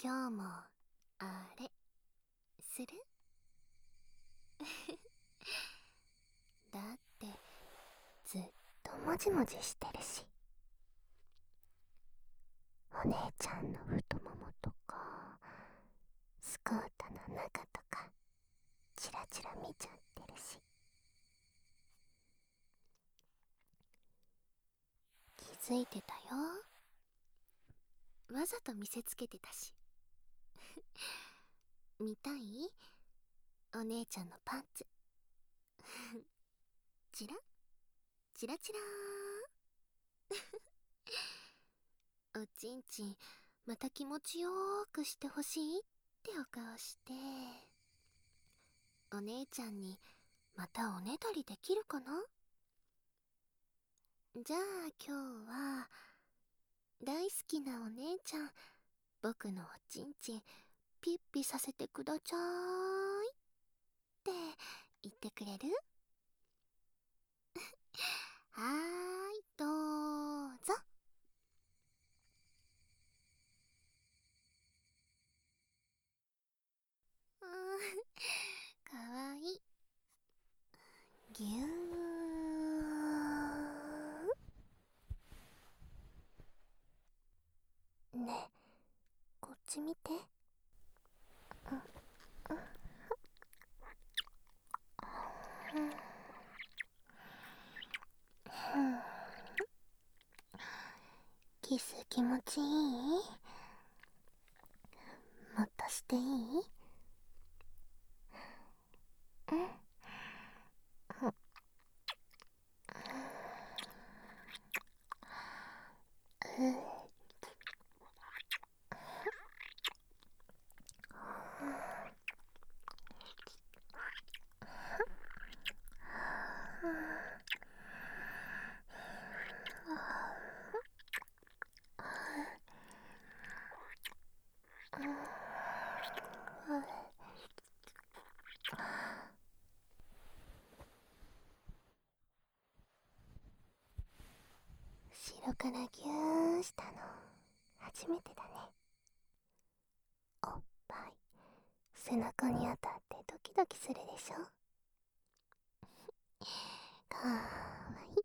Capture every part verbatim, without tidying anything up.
今日もあれするだってずっともじもじしてるし。お姉ちゃんの太ももとかスカートの中とかチラチラ見ちゃってるし。気づいてたよ。わざと見せつけてたし。見たい？お姉ちゃんのパンツ。チラチラチラー。おちんちんまた気持ちよーくしてほしいってお顔して、お姉ちゃんにまたおねだりできるかな？じゃあ今日は大好きなお姉ちゃん、僕のおちんちんピッピさせてくだちゃーいって言ってくれる？はーい、どうぞ。うーん、かわいい。ぎゅーん。ねえ、こっち見て。キス気持ちいい？もっとしていい？うん。うん。後ろからギューしたの初めてだね。おっぱい背中に当たってドキドキするでしょ。かわいい。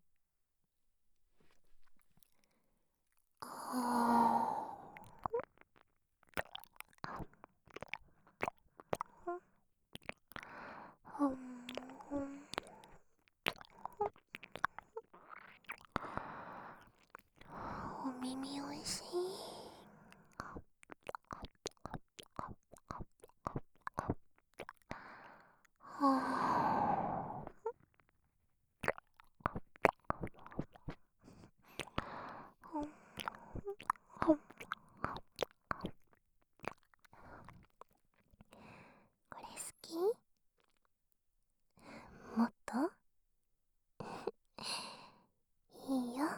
ほんほん。お耳おいしい。これ好き？もっと？いいよ。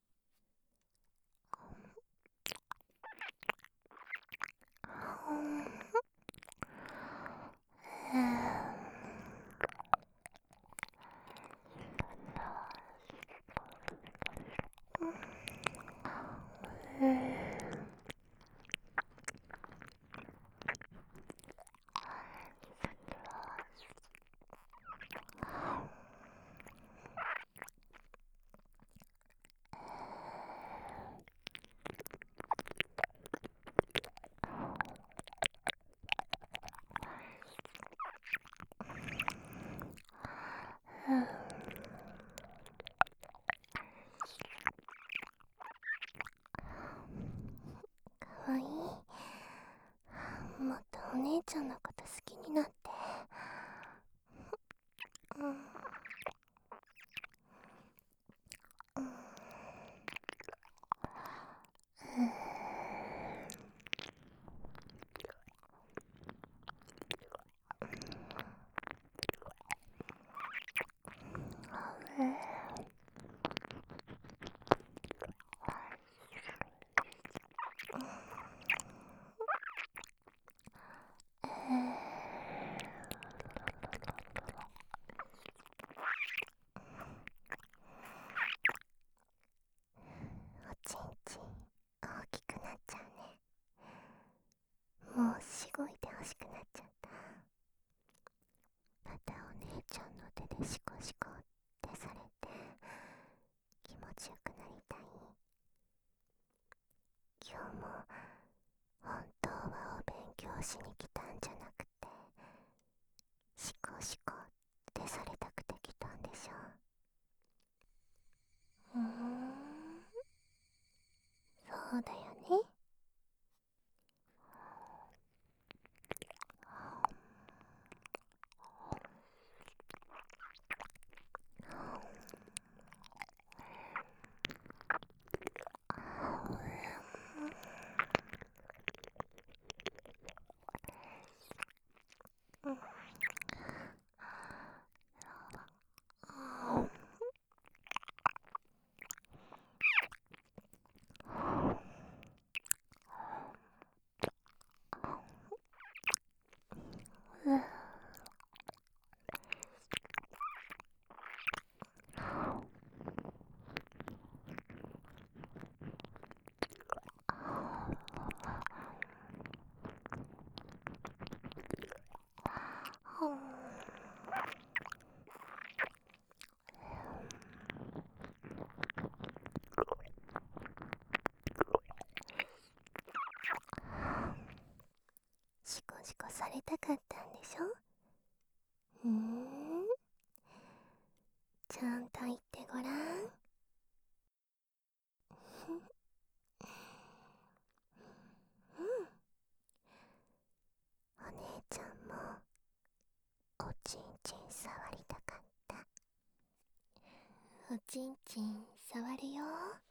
かわいい。もっとお姉ちゃんのこと好きになって。うん。おちんちん大きくなっちゃうね。 手でシコシコってされて気持ちよくなりたい。今日も本当はお勉強しに来たんじゃなくてシコシコってされたくて来たんでしょ。うーん、そうだよね。シコシコされたかったんでしょ。うーん、ちゃんと言ってごらん。うん、お姉ちゃんもおちんちん触りたかった。おちんちん触るよ。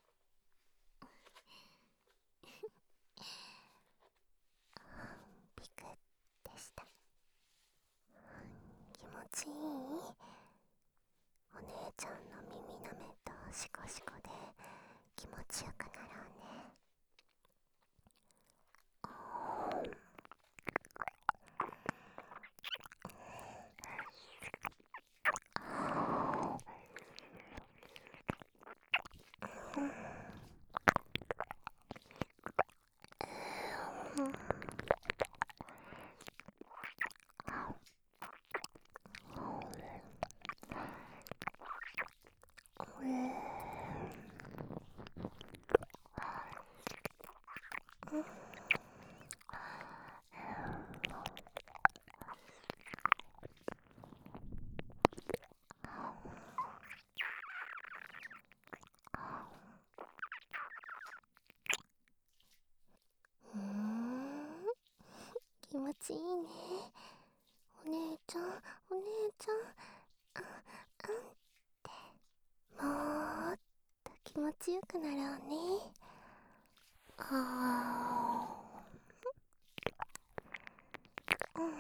ピクでした。気持ちいい？お姉ちゃんの耳なめとシコシコで気持ちよくなろうね。うーん、気持ちいいね。お姉ちゃん、お姉ちゃん、あ、あんって、もっと気持ちよくなろうね。あー、うん、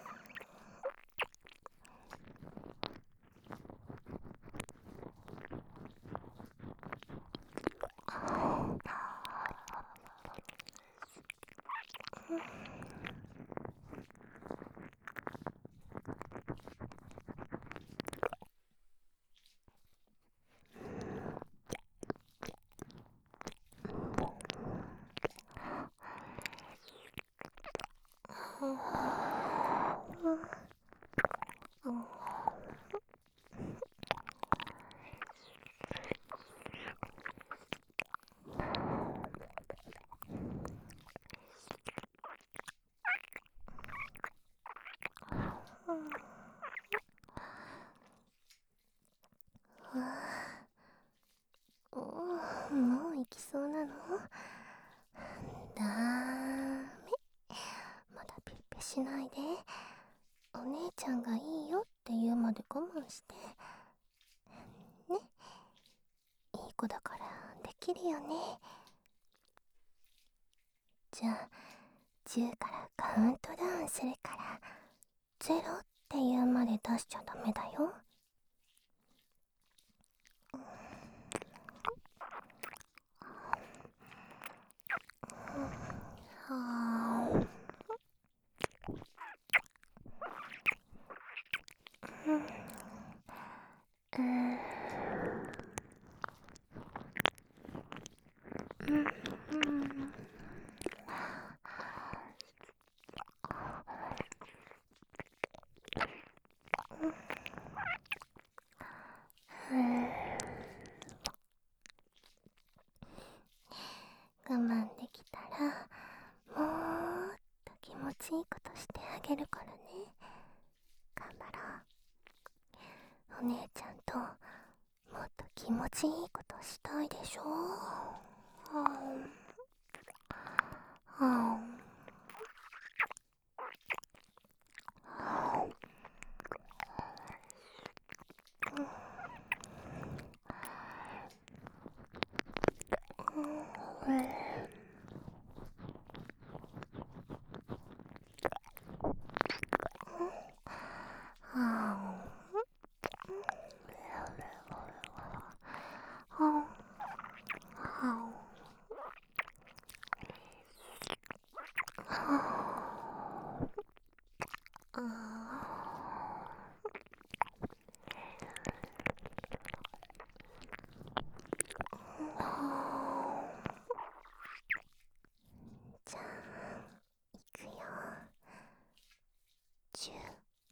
おー、もう行きそうなの？だーめ、まだピッピしないで。お姉ちゃんがいいよって言うまで我慢してね。いい子だからできるよね。じゃあじゅうからカウントダウンするから、ゼロって言うまで出しちゃダメだよ。はー、うん、うん、うん、 きたらもっと気持ちいいことしてあげるからね。頑張ろう。お姉ちゃんともっと気持ちいいことしたいでしょ。うんうんじゃあいくよ。じゅう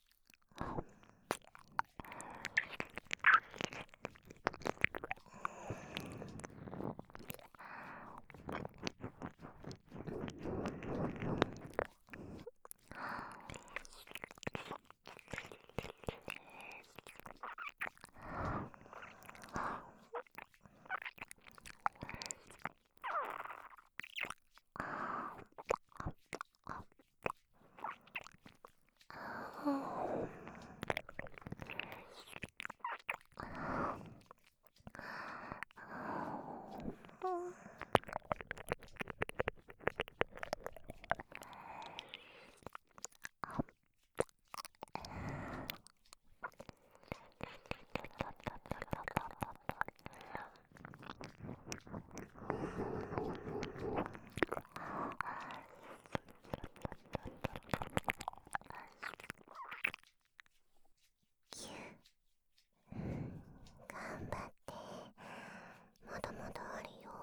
頑張って。まだまだあるよ。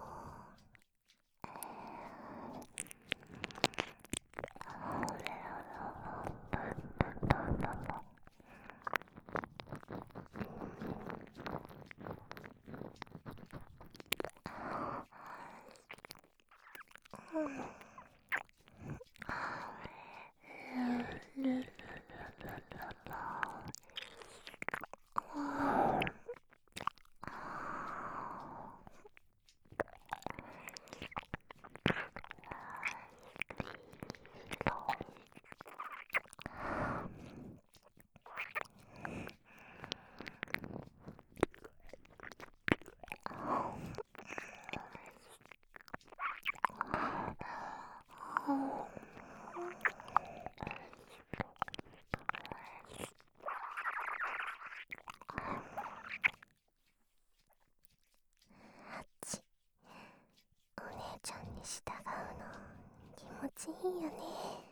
お姉ちゃんに従うの気持ちいいよね。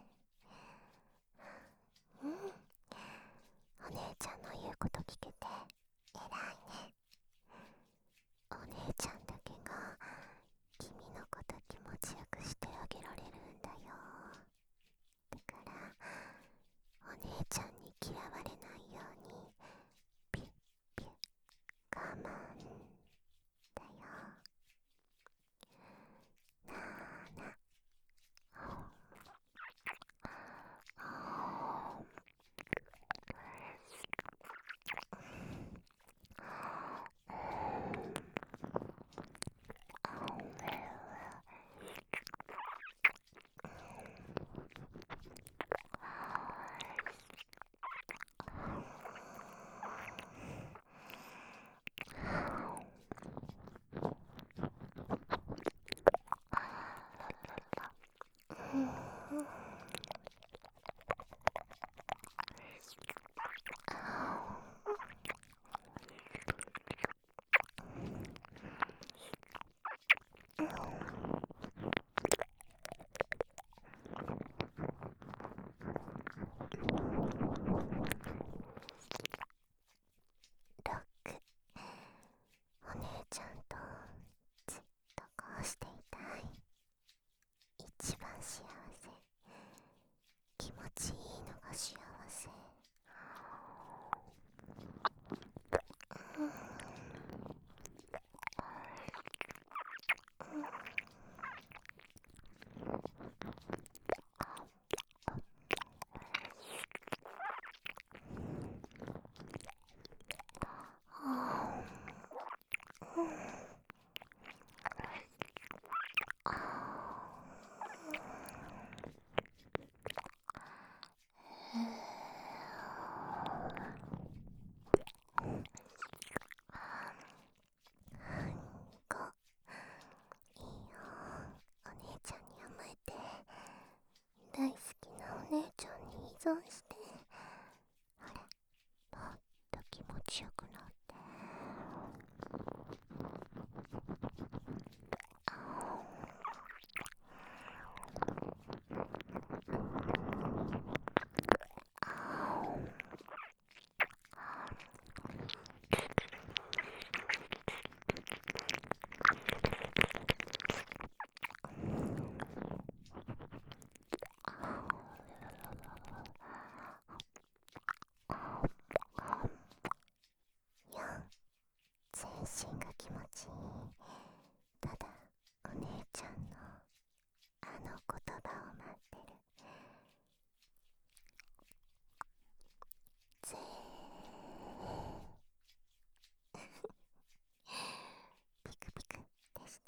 うん、お姉ちゃんの言うこと聞けて偉いね。お姉ちゃんだけが君のこと気持ちよくしてあげられるんだよ。だからお姉ちゃんに嫌われないようにピュッピュッ我慢だよ。なあな。 そうして、ほら、もっと気持ちよくなって。全身が気持ちいい。ただお姉ちゃんのあの言葉を待ってる。ぜーピクピクでした。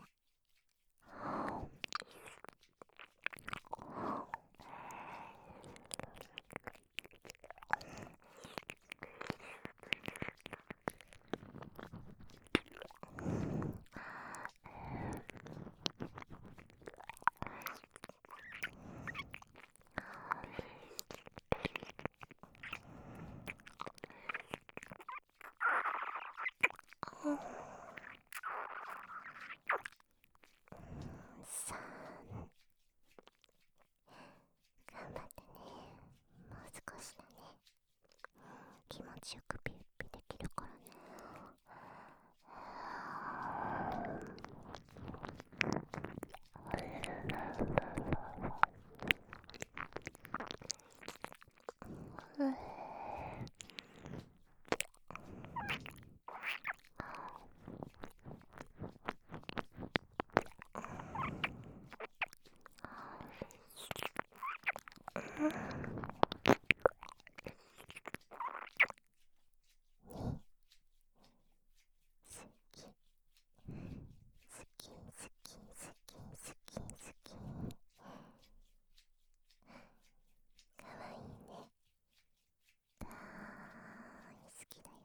うんさあ、頑張ってね。もう少しだね。気持ちよくピッピできるからね。うん好き好き好き好き好き好き。かわいいね。大好きだよ。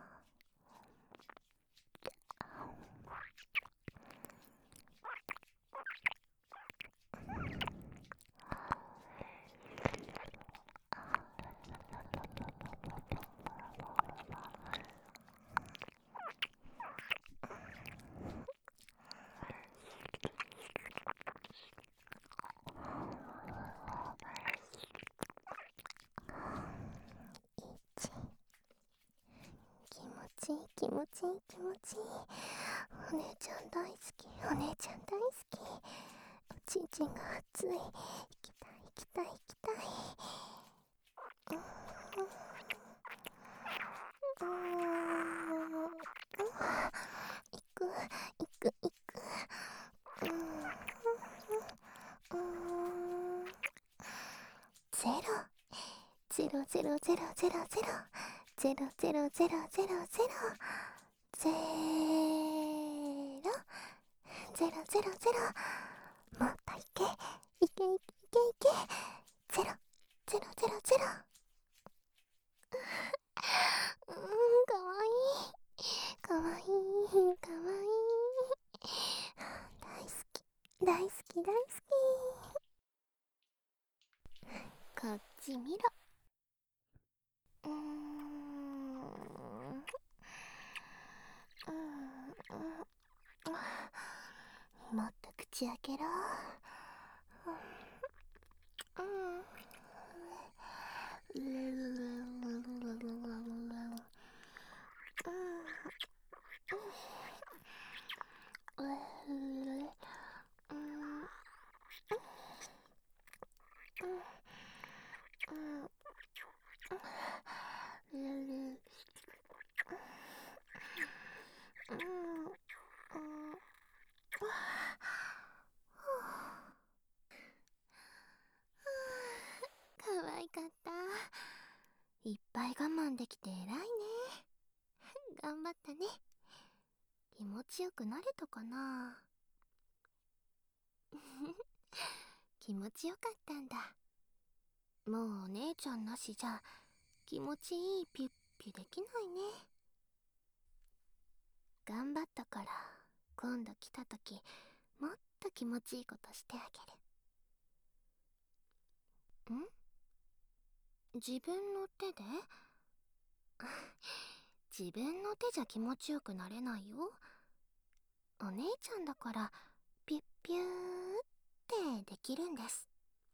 気持ちいい気持ちいい気持ちいい。お姉ちゃん大好き、お姉ちゃん大好き。おちんちんが熱い。行きたい行きたい行きたい。うんうん行く行く行く。うんゼロゼロゼロゼロゼロゼロゼロゼロゼロゼロゼロゼロゼロゼロゼロ。もっといけいけいけいけいけ。ゼロゼロゼロゼロ。うーん、かわいいかわいいかわいい。大好き大好き大好き。こっち見ろ。うーんもっと口開けろ。かわいかった。いっぱい我慢できて偉いね。頑張ったね。気持ちよくなれたかな。気持ちよかったんだ。もうお姉ちゃんなしじゃ気持ちいいピュッピュできないね。頑張ったから今度来た時もっと気持ちいいことしてあげる。ん？ 自分の手で自分の手じゃ気持ちよくなれないよ。お姉ちゃんだからピュッピューってできるんです。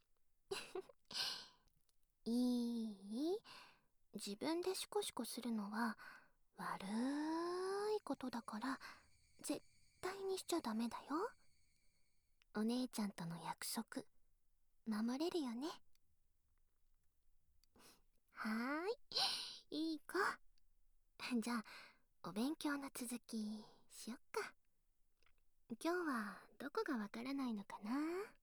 いい？自分でシコシコするのは悪いことだから絶対にしちゃダメだよ。お姉ちゃんとの約束守れるよね。はーい、いい子。じゃあお勉強の続きしよっか。今日はどこがわからないのかな？